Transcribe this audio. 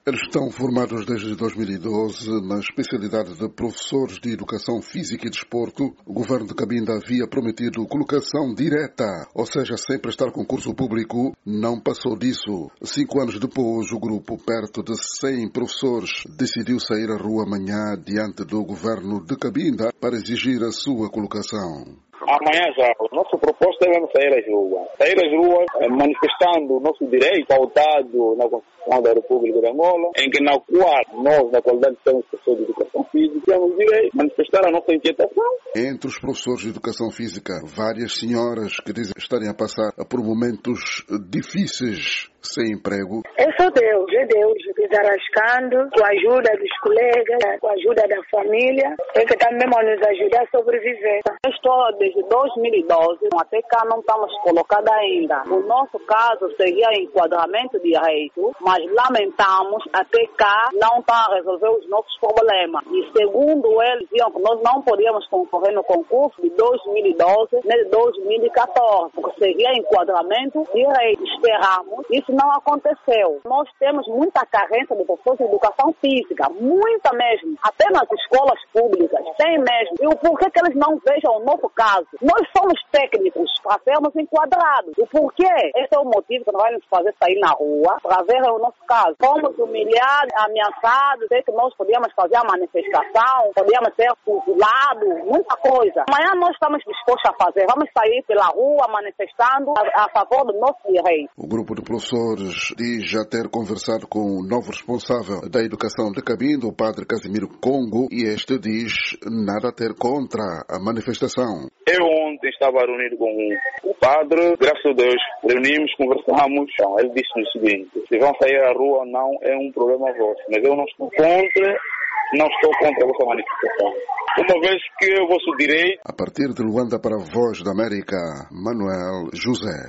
Eles estão formados desde 2012 na especialidade de professores de Educação Física e Desporto. O governo de Cabinda havia prometido colocação direta, ou seja, sem prestar concurso público. Não passou disso. 5 anos depois, o grupo, perto de 100 professores, decidiu sair à rua amanhã diante do governo de Cabinda para exigir a sua colocação. Amanhã já, a nossa proposta é sair às ruas. Sair às ruas manifestando o nosso direito pautado na Constituição da República de Angola, em que na qual nós, na qualidade de professores de Educação Física, temos o direito de manifestar a nossa inquietação. Entre os professores de Educação Física, várias senhoras que dizem estarem a passar por momentos difíceis sem emprego. É Deus, desarrascando, com a ajuda dos colegas, com a ajuda da família, é que também vai nos ajudar a sobreviver. Eu estou desde 2012, até cá não estamos colocados ainda. O nosso caso seria enquadramento de direito, mas lamentamos, até cá não estão a resolver os nossos problemas. E segundo eles, diziam que nós não podíamos concorrer no concurso de 2012 nem de 2014, porque seria enquadramento de direito. Esperamos, isso não aconteceu. Nós temos muita carência de professores de Educação Física, muita mesmo, até nas escolas públicas, tem mesmo. E o porquê que eles não vejam o nosso caso? Nós somos técnicos para sermos enquadrados. O porquê? Esse é o motivo que não vai nos fazer sair na rua para ver o nosso caso. Fomos humilhados, ameaçados, sei que nós podíamos fazer a manifestação, podíamos ser fuzulados, muita coisa. Amanhã nós estamos dispostos a fazer. Vamos sair pela rua manifestando a favor do nosso direito. O grupo de professores diz já ter conversado com o novo responsável da educação de Cabinda, o padre Casimiro Congo, e este diz nada a ter contra a manifestação. Eu ontem estava reunido com o padre, graças a Deus, reunimos, conversamos. Então, ele disse o seguinte: se vão sair à rua ou não é um problema vosso, mas eu não estou contra a vossa manifestação. Uma vez que é o vosso direito. A partir de Luanda para a Voz da América, Manuel José.